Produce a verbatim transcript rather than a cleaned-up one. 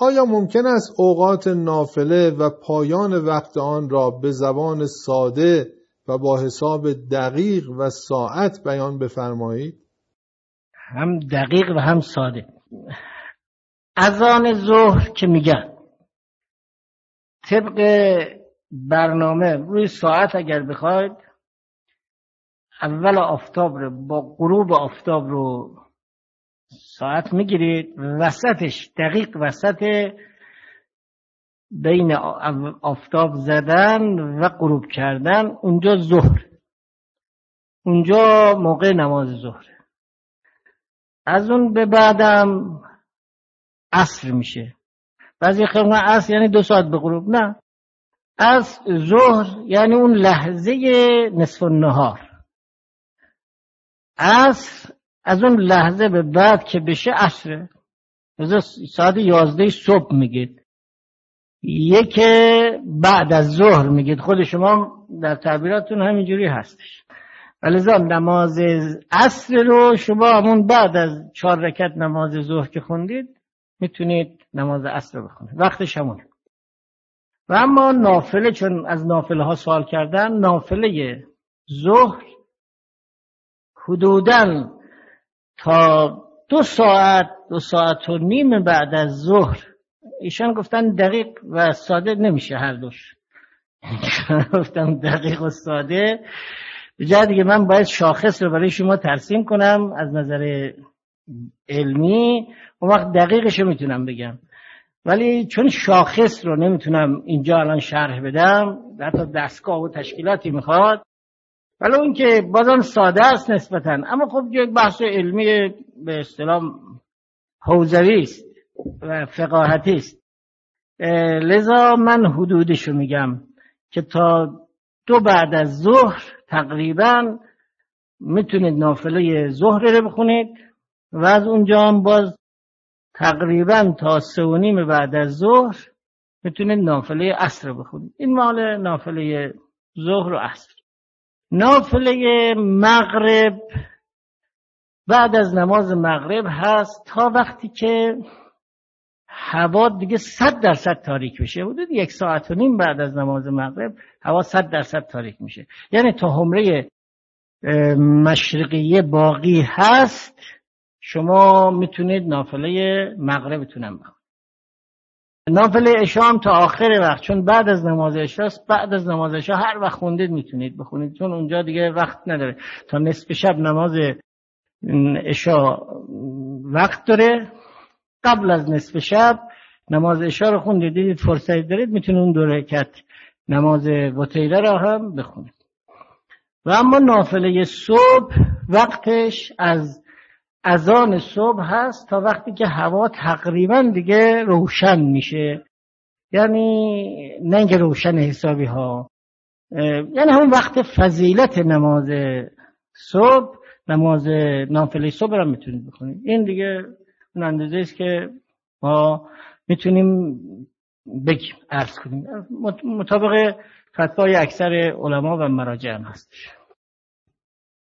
آیا ممکن است اوقات نافله و پایان وقت آن را به زبان ساده و با حساب دقیق و ساعت بیان بفرمایید؟ هم دقیق و هم ساده. اذان ظهر که میگن طبق برنامه روی ساعت اگر بخواید اول آفتاب رو با غروب آفتاب رو ساعت میگیرید، وسطش دقیق وسط بین آفتاب زدن و غروب کردن اونجا ظهر، اونجا موقع نماز ظهر. از اون به بعدم عصر میشه. بعضی خیلی عصر یعنی دو ساعت به غروب، نه، از ظهر یعنی اون لحظه نصف النهار. عصر از اون لحظه به بعد که بشه عصره، از ساعت یازده صبح میگید. یک بعد از ظهر میگید، خود شما در تعبیراتون همینجوری هستش. ولذا نماز عصر رو شما همون بعد از چهار رکعت نماز ظهر که خوندید میتونید نماز عصر رو بخونید، وقتش همونه. و اما نافله، چون از نافله ها سوال کردن، نافله ظهر حدوداً تا دو ساعت دو ساعت و نیم بعد از ظهر، ایشان گفتن دقیق و ساده نمیشه هر دوش، گفتم دقیق و ساده به جای دیگه من باید شاخص رو برای شما ترسیم کنم از نظر علمی، اون وقت دقیقش رو میتونم بگم، ولی چون شاخص رو نمیتونم اینجا الان شرح بدم، حتی دستگاه و تشکیلاتی میخواد، ولی اون که بازم ساده است نسبتاً، اما خب یک بحث علمی به اصطلاح حوزوی است و فقاهتی است. لذا من حدودش رو میگم که تا دو بعد از ظهر تقریبا میتونید نافله ظهر رو بخونید و از اونجا هم باز تقریبا تا سه و نیم بعد از ظهر میتونید نافله عصر رو بخونید. این مال نافله ظهر و عصر. نافله مغرب بعد از نماز مغرب هست تا وقتی که هوا دیگه صد درصد تاریک بشه. حدود یک ساعت و نیم بعد از نماز مغرب هوا صد درصد تاریک میشه، یعنی تا حمره مشرقیه باقی هست شما میتونید نافله مغربتونم بخونید. نافله عشا تا آخر وقت، چون بعد از نماز عشاست، بعد از نماز عشا هر وقت خوندید میتونید بخونید، چون اونجا دیگه وقت نداره. تا نصف شب نماز عشا وقت داره، قبل از نصف شب نماز عشا رو خوندید، دیدید فرصت دارید، میتونید اون دو رکعت نماز وتیره را هم بخونید. و اما نافله صبح وقتش از اذان صبح هست تا وقتی که هوا تقریبا دیگه روشن میشه، یعنی نه اینکه روشن حسابی ها، یعنی همون وقت فضیلت نماز صبح، نماز نافله صبح را میتونید بخونید. این دیگه اون اندازه است که ما میتونیم بگیم، عرض کنیم، مطابق فتوای اکثر علما و مراجع هم هستش.